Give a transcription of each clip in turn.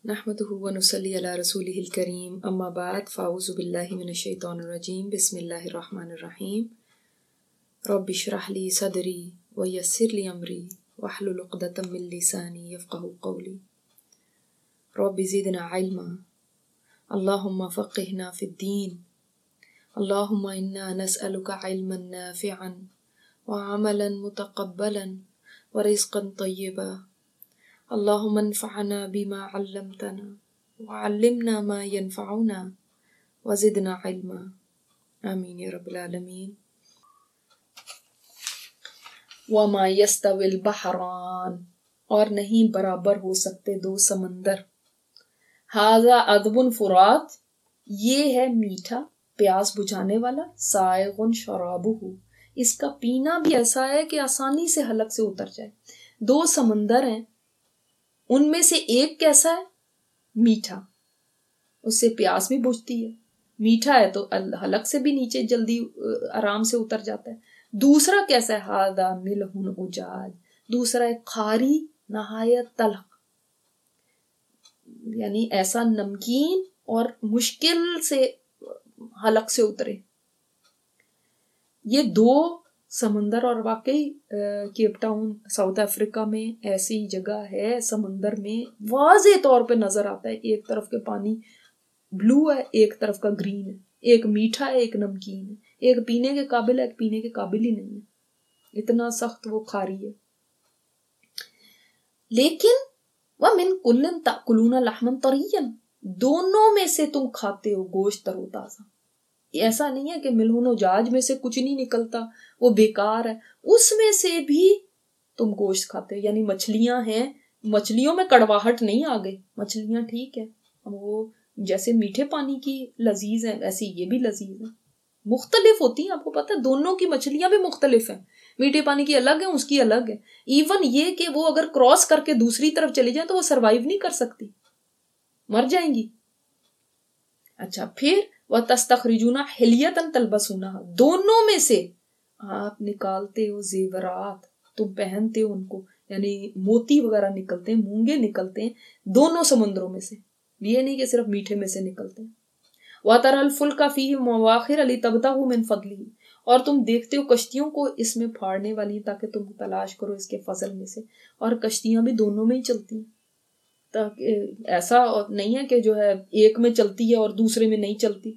नहमदुहु व नुसल्ली अला रसूलिहिल करीम अम्मा बाद फ़ाऊज़ु बिल्लाहि मिनश शैतानिर रजीम बिस्मिल्लाहिर रहमानिर रहीम रब्बि इश्रह ली सदरी व यस्सिर ली अमरी वहलुल उक़दतम मिन लिसानी यफ़क़हू क़ौली रब्बि ज़िदना इल्मा अल्लाहुम्मा फ़क़्हिना फ़िद्दीन अल्लाहुम्मा इन्ना नस्अलुका इल्मन नाफ़िअन व अमलन मुतक़ब्बलन व रिज़्क़न तय्यबा अल्लाहुम्मा अन्फ़अना बिमा अल्लमतना व अल्लिमना मा यनफ़अुना व ज़िदना इल्मा आमीन या रब्बिल आलमीन। व मा यस्तविल बहरान, और नहीं बराबर हो सकते दो समंदर। हाज़ा अदबुन फुरात, ये है मीठा प्यास बुझाने वाला। साइगुन शराबुहु, इसका पीना भी ऐसा है कि आसानी से हलक से उतर जाए। दो समंदर हैं, उनमें से एक कैसा है? मीठा, उससे प्यास भी बुझती है, मीठा है तो हलक से भी नीचे जल्दी आराम से उतर जाता है। दूसरा कैसा है? हादा मिलहुन उजाज, दूसरा है खारी नहायत तलख, यानी ऐसा नमकीन और मुश्किल से हलक से उतरे। ये दो समंदर, और वाकई केप टाउन साउथ अफ्रीका में ऐसी जगह है, समंदर में वाज़े तौर पे नजर आता है। एक तरफ के पानी ब्लू है, एक तरफ का ग्रीन है, एक मीठा है, एक नमकीन है, एक पीने के काबिल है, एक पीने के काबिल ही नहीं है, इतना सख्त वो खारी है। लेकिन वह मिन कुल्लिन ताकुलूना लहमन तरियन, दोनों में से तुम खाते हो गोश्त तरोताजा। ऐसा नहीं है कि मिलहुन जाज में से कुछ नहीं निकलता, वो बेकार है, उसमें से भी तुम गोश्त खाते हो। यानी मछलियां हैं, मछलियों में कड़वाहट नहीं आ गई, मछलियां ठीक है, वो जैसे मीठे पानी की लजीज है वैसी ये भी लजीज है। मुख्तलिफ होती हैं, आपको पता है, दोनों की मछलियां भी मुख्तलिफ हैं। मीठे पानी की अलग है, उसकी अलग है। इवन ये कि वो अगर क्रॉस करके दूसरी तरफ चली जाए तो वो सरवाइव नहीं कर सकती, मर जाएंगी। अच्छा, फिर वह तस्तखरिजूना हिलियतन तलबसूना, दोनों में से आप निकालते हो जेवरात, तुम पहनते हो उनको, यानी मोती वगैरह निकलते हैं, मूंगे निकलते हैं दोनों समुद्रों में से, ये नहीं कि सिर्फ मीठे में से निकलते हैं। वातरल फुल्का फीही मवाखिर अली तबतगू मिन फदलिही, और तुम देखते हो कश्तियों को इसमें फाड़ने वाली, ताकि तुम तलाश करो इसके फजल में से। और कश्तियां भी दोनों में ही चलती हैं, ताकि ऐसा नहीं है कि जो है एक में चलती है और दूसरे में नहीं चलती।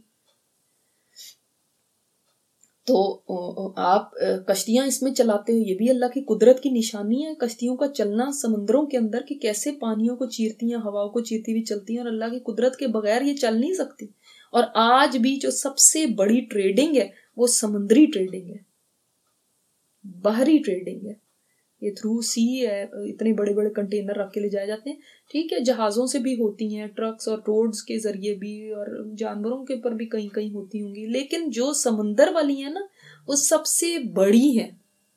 तो आप कश्तियां इसमें चलाते हो, ये भी अल्लाह की कुदरत की निशानी है। कश्तियों का चलना समुद्रों के अंदर, कि कैसे पानियों को चीरती हैं, हवाओं को चीरती हुई चलती हैं, और अल्लाह की कुदरत के बगैर ये चल नहीं सकती। और आज भी जो सबसे बड़ी ट्रेडिंग है वो समुद्री ट्रेडिंग है, बाहरी ट्रेडिंग है। ये थ्रू सी है, इतने बड़े बड़े कंटेनर रख के ले जाए जाते हैं। ठीक है, जहाजों से भी होती हैं, ट्रक्स और रोड्स के जरिए भी, और जानवरों के ऊपर भी कहीं कहीं होती होंगी, लेकिन जो समुंदर वाली है ना, वो सबसे बड़ी है।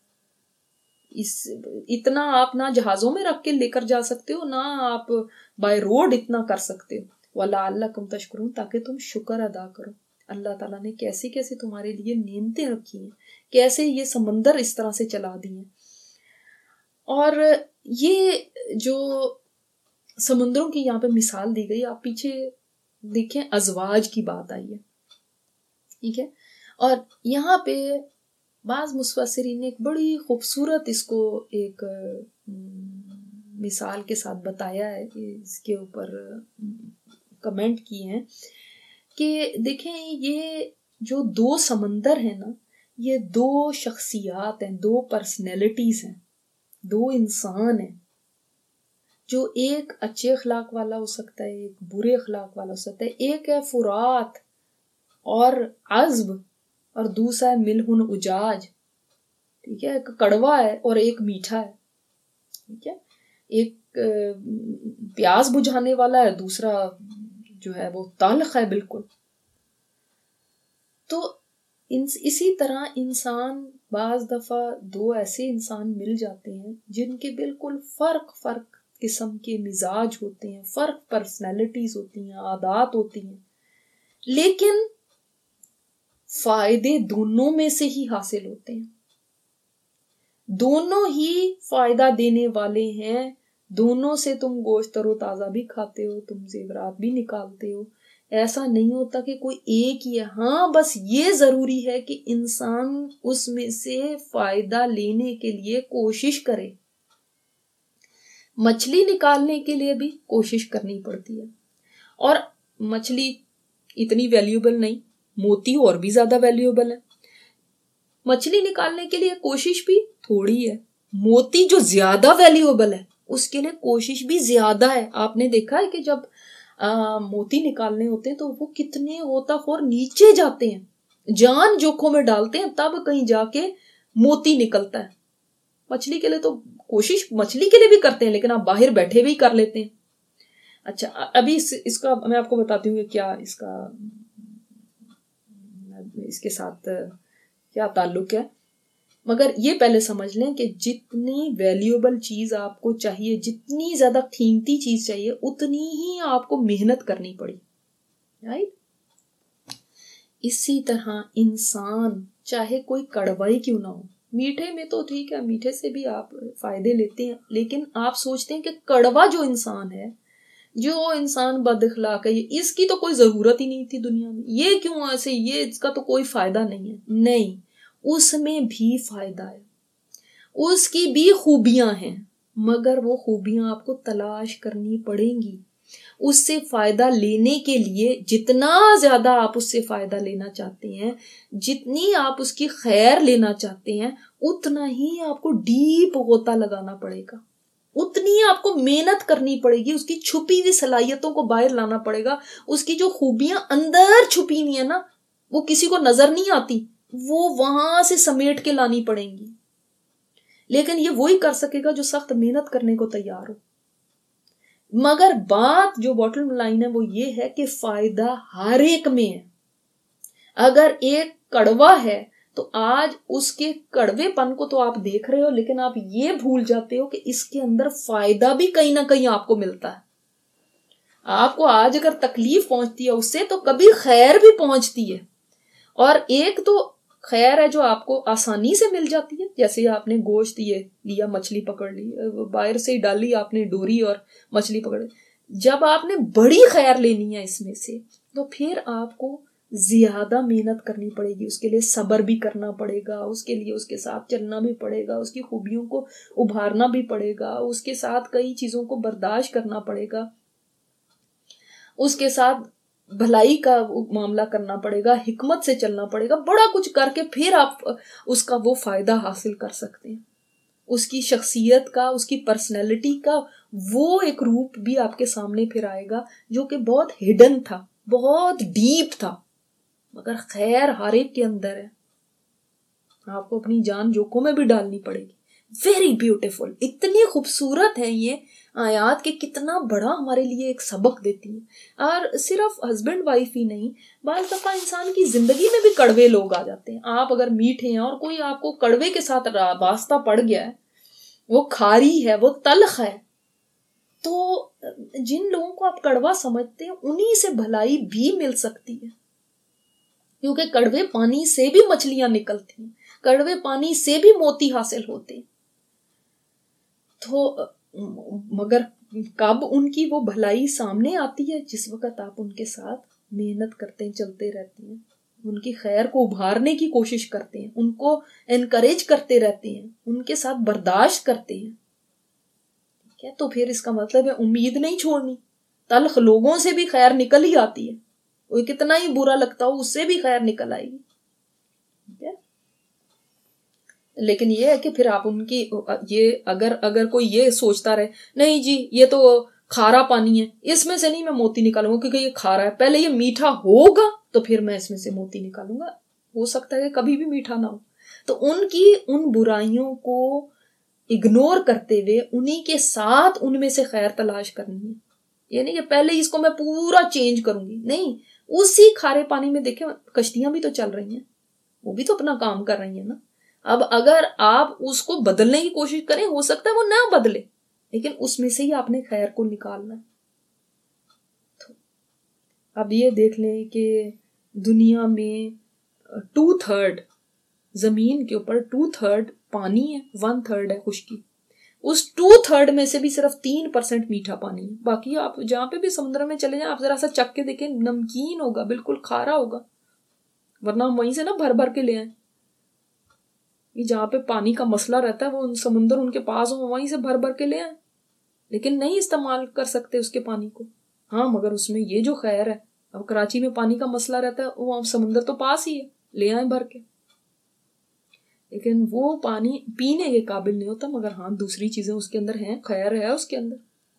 इतना आप ना जहाजों में रख के लेकर जा सकते हो, ना आप बाय रोड इतना कर सकते हो। वलअल्लकुम तशकुरून, ताकि तुम शुक्र अदा करो। अल्लाह ताला ने कैसे कैसे तुम्हारे लिए नेमतें रखी हैं, कैसे ये समंदर इस तरह से चला दी हैं। और ये जो समुद्रों की यहाँ पे मिसाल दी गई, आप पीछे देखें, अजवाज की बात आई है, ठीक है। और यहाँ पे बाज मुफस्सिरीन ने एक बड़ी खूबसूरत इसको एक मिसाल के साथ बताया है, इसके ऊपर कमेंट किए हैं कि देखें, ये जो दो समंदर हैं ना, ये दो शख्सियात हैं, दो पर्सनैलिटीज हैं, दो इंसान हैं। जो एक अच्छे अखलाक वाला हो सकता है, एक बुरे अखलाक वाला हो सकता है। एक है फुरात और अज़्ब, और दूसरा है मिलहुन उजाज, ठीक है। एक कड़वा है और एक मीठा है, ठीक है। एक प्यास बुझाने वाला है, दूसरा जो है वो ताल्ख है बिल्कुल। तो इसी तरह इंसान, बाज दफा दो ऐसे इंसान मिल जाते हैं जिनके बिल्कुल फर्क किस्म के मिजाज होते हैं, फर्क पर्सनैलिटीज होती हैं, आदत होती हैं, लेकिन फायदे दोनों में से ही हासिल होते हैं। दोनों ही फायदा देने वाले हैं दोनों से तुम गोश्त तरोताजा भी खाते हो, तुम जेवरात भी निकालते हो। ऐसा नहीं होता कि कोई एक ही है। हाँ, बस ये जरूरी है कि इंसान उसमें से फायदा लेने के लिए कोशिश करे। मछली निकालने के लिए भी कोशिश करनी पड़ती है, और मछली इतनी वैल्यूएबल नहीं, मोती और भी ज्यादा वैल्यूएबल है। मछली निकालने के लिए कोशिश भी थोड़ी है, मोती जो ज्यादा वैल्यूएबल है उसके लिए कोशिश भी ज्यादा है। आपने देखा है कि जब मोती निकालने होते हैं तो वो कितने गोताखोर नीचे जाते हैं, जान जोखों में डालते हैं, तब कहीं जाके मोती निकलता है। मछली के लिए तो कोशिश मछली के लिए भी करते हैं, लेकिन आप बाहर बैठे भी कर लेते हैं। अच्छा, अभी इसका मैं आपको बताती हूँ कि क्या इसके साथ क्या ताल्लुक है। मगर ये पहले समझ लें कि जितनी वैल्यूएबल चीज आपको चाहिए, जितनी ज्यादा कीमती चीज चाहिए, उतनी ही आपको मेहनत करनी पड़ी, राइट। इसी तरह इंसान चाहे कोई कड़वा ही क्यों ना हो, मीठे में तो ठीक है, मीठे से भी आप फायदे लेते हैं, लेकिन आप सोचते हैं कि कड़वा जो इंसान है, जो इंसान बदअखलाक है, इसकी तो कोई जरूरत ही नहीं थी दुनिया में, ये क्यों ऐसे, ये इसका तो कोई फायदा नहीं है। नहीं, उसमें भी फायदा है, उसकी भी खूबियां हैं, मगर वो खूबियां आपको तलाश करनी पड़ेंगी। उससे फायदा लेने के लिए जितना ज्यादा आप उससे फायदा लेना चाहते हैं, जितनी आप उसकी खैर लेना चाहते हैं, उतना ही आपको डीप गोता लगाना पड़ेगा, उतनी आपको मेहनत करनी पड़ेगी, उसकी छुपी हुई सलाहियतों को बाहर लाना पड़ेगा। उसकी जो खूबियां अंदर छुपी हुई है ना, वो किसी को नजर नहीं आती, वो वहां से समेट के लानी पड़ेंगी। लेकिन ये वही कर सकेगा जो सख्त मेहनत करने को तैयार हो। मगर बात जो बॉटम लाइन है वो ये है कि फायदा हर एक में है। अगर एक कड़वा है तो आज उसके कड़वेपन को तो आप देख रहे हो, लेकिन आप ये भूल जाते हो कि इसके अंदर फायदा भी कहीं ना कहीं आपको मिलता है। आपको आज अगर तकलीफ पहुंचती है उससे, तो कभी खैर भी पहुंचती है। और एक तो खैर है जो आपको आसानी से मिल जाती है, जैसे आपने गोश्त ये लिया, मछली पकड़ ली, बाहर से ही डाली आपने डोरी और मछली पकड़ ली। जब आपने बड़ी खैर लेनी है इसमें से, तो फिर आपको ज्यादा मेहनत करनी पड़ेगी, उसके लिए सब्र भी करना पड़ेगा, उसके लिए उसके साथ चलना भी पड़ेगा, उसकी खूबियों को उभारना भी पड़ेगा, उसके साथ कई चीजों को बर्दाश्त करना पड़ेगा, उसके साथ भलाई का मामला करना पड़ेगा, हिकमत से चलना पड़ेगा, बड़ा कुछ करके फिर आप उसका वो फायदा हासिल कर सकते हैं। उसकी शख्सियत का, उसकी पर्सनैलिटी का वो एक रूप भी आपके सामने फिर आएगा जो कि बहुत हिडन था, बहुत डीप था, मगर खैर हर एक के अंदर है। आपको अपनी जान जोखों में भी डालनी पड़ेगी। वेरी ब्यूटीफुल, इतनी खूबसूरत है ये आयात के कितना बड़ा हमारे लिए एक सबक देती है। और सिर्फ हस्बैंड वाइफ ही नहीं, बाज़ दफा इंसान की जिंदगी में भी कड़वे लोग आ जाते हैं। आप अगर मीठे हैं और कोई आपको कड़वे के साथ वास्ता पड़ गया है, वो खारी है, वो तल्ख है, तो जिन लोगों को आप कड़वा समझते हैं उन्हीं से भलाई भी मिल सकती है, क्योंकि कड़वे पानी से भी मछलियां निकलती हैं, कड़वे पानी से भी मोती हासिल होते हैं। तो मगर कब उनकी वो भलाई सामने आती है, जिस वक्त आप उनके साथ मेहनत करते हैं, चलते रहते हैं, उनकी खैर को उभारने की कोशिश करते हैं, उनको एनकरेज करते रहते हैं, उनके साथ बर्दाश्त करते हैं, ठीक है। तो फिर इसका मतलब है उम्मीद नहीं छोड़नी। तल्ख लोगों से भी खैर निकल ही आती है, वो कितना ही बुरा लगता हो उससे भी खैर निकल आएगी, ठीक है। लेकिन ये है कि फिर आप उनकी ये अगर कोई ये सोचता रहे, नहीं जी ये तो खारा पानी है, इसमें से नहीं मैं मोती निकालूंगा क्योंकि ये खारा है, पहले ये मीठा होगा तो फिर मैं इसमें से मोती निकालूंगा, हो सकता है कि कभी भी मीठा ना हो। तो उनकी उन बुराइयों को इग्नोर करते हुए उन्हीं के साथ उनमें से खैर तलाश करनी है। ये नहीं कि पहले इसको मैं पूरा चेंज करूंगी, नहीं, उसी खारे पानी में देखे कश्तियां भी तो चल रही हैं, वो भी तो अपना काम कर रही है ना। अब अगर आप उसको बदलने की कोशिश करें, हो सकता है वो ना बदले, लेकिन उसमें से ही आपने खैर को निकालना है। तो अब ये देख लें कि दुनिया में 2/3 जमीन के ऊपर 2/3 पानी है, 1/3 है खुश्की। उस 2/3 में से भी सिर्फ 3% मीठा पानी है। बाकी आप जहां पे भी समुद्र में चले जाएं, आप जरा सा चख के देखें, नमकीन होगा, बिल्कुल खारा होगा। वरना हम वहीं से ना भर भर के ले आए। ये जहां पे पानी का मसला रहता है, वो समुद्र उनके पास हो, वहीं से भर भर के ले आए, लेकिन नहीं इस्तेमाल कर सकते उसके पानी को। हाँ, मगर उसमें ये जो खैर है, अब कराची में पानी का मसला रहता है, वो समुद्र तो पास ही है, ले आए भर के, लेकिन वो पानी पीने के काबिल नहीं होता। मगर हाँ, दूसरी चीजें उसके अंदर हैं, खैर है उसके अंदर।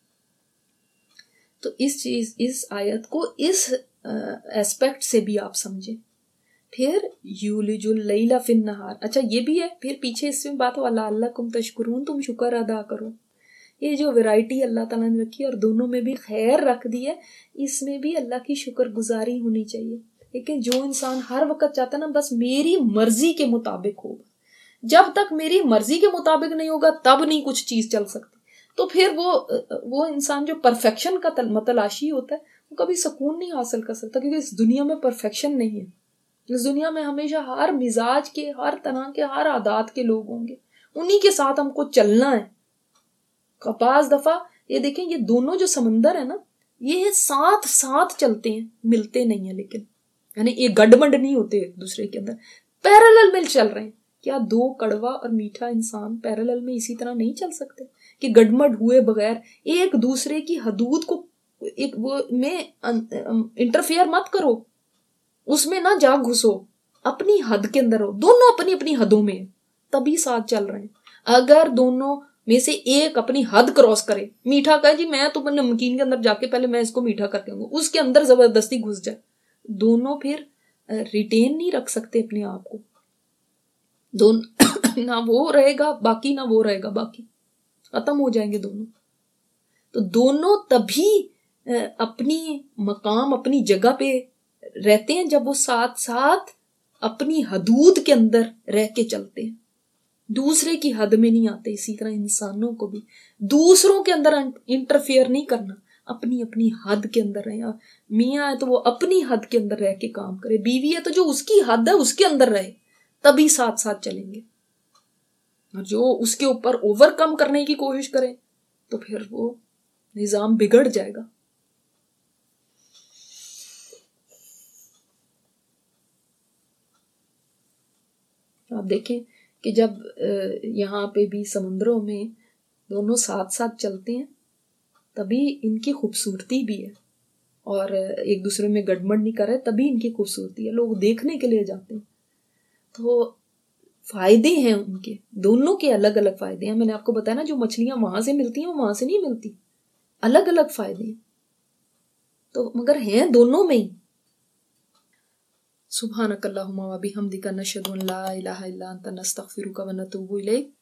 तो इस आयत को इस एस्पेक्ट से भी आप समझें। फिर यूलिजुल लैला फिन नहार, अच्छा ये भी है, फिर पीछे इसमें बात वाला अल्लाकुम तशकुरून, तुम शुक्र अदा करो। ये जो वैरायटी अल्लाह ताला ने रखी है और दोनों में भी खैर रख दी है, इसमें भी अल्लाह की शुक्रगुजारी होनी चाहिए। लेकिन जो इंसान हर वक्त चाहता ना बस मेरी मर्जी के मुताबिक होगा, जब तक मेरी मर्जी के मुताबिक नहीं होगा तब नहीं कुछ चीज चल सकती। तो फिर वो इंसान जो परफेक्शन का मतलाशी होता है, वो कभी सुकून नहीं हासिल कर सकता, क्योंकि इस दुनिया में परफेक्शन नहीं है। इस दुनिया में हमेशा हर मिजाज के, हर तरह के, हर आदात के लोग होंगे, उन्हीं के साथ हमको चलना है। पांच दफा ये देखें, ये दोनों जो समंदर है ना, ये साथ साथ चलते हैं, मिलते नहीं है, लेकिन यानी ये गड़बड़ नहीं होते एक दूसरे के अंदर, पैरेलल में चल रहे हैं। क्या दो कड़वा और मीठा इंसान पैरेलल में इसी तरह नहीं चल सकते कि गड़बड़ हुए बगैर एक दूसरे की हदूद को एक वो में इंटरफेयर मत करो, उसमें ना जा घुसो, अपनी हद के अंदर हो, दोनों अपनी अपनी हदों में, तभी साथ चल रहे हैं। अगर दोनों में से एक अपनी हद क्रॉस करे, मीठा कहे जी मैं तो नमकीन के अंदर जाके पहले मैं इसको मीठा करके आऊंगा, उसके अंदर जबरदस्ती घुस जाए, दोनों फिर रिटेन नहीं रख सकते अपने आप को। दोनों ना वो रहेगा बाकी, ना वो रहेगा बाकी, खत्म हो जाएंगे दोनों। तो दोनों तभी अपनी मकाम, अपनी जगह पे रहते हैं जब वो साथ साथ अपनी हदूद के अंदर रह के चलते हैं, दूसरे की हद में नहीं आते। इसी तरह इंसानों को भी दूसरों के अंदर इंटरफेयर नहीं करना, अपनी अपनी हद के अंदर रहे। मियाँ है तो वो अपनी हद के अंदर रह के काम करे, बीवी है तो जो उसकी हद है उसके अंदर रहे, तभी साथ साथ चलेंगे। और जो उसके ऊपर ओवरकम करने की कोशिश करे तो फिर वो निजाम बिगड़ जाएगा। आप देखें कि जब यहाँ पे भी समुद्रों में दोनों साथ साथ चलते हैं, तभी इनकी खूबसूरती भी है, और एक दूसरे में गड़बड़ नहीं कर रहे, तभी इनकी खूबसूरती है। लोग देखने के लिए जाते हैं। तो फायदे हैं उनके, दोनों के अलग अलग फायदे हैं। मैंने आपको बताया ना, जो मछलियां वहां से मिलती हैं वो वहां से नहीं मिलती, अलग अलग फायदे हैं। तो मगर हैं दोनों में ही। सुब्हानकल्लाहुम्मा व बिहम्दिका नशहदु अन ला इलाहा इल्ला अंता नस्तगफिरुका व नतूबु इलैक।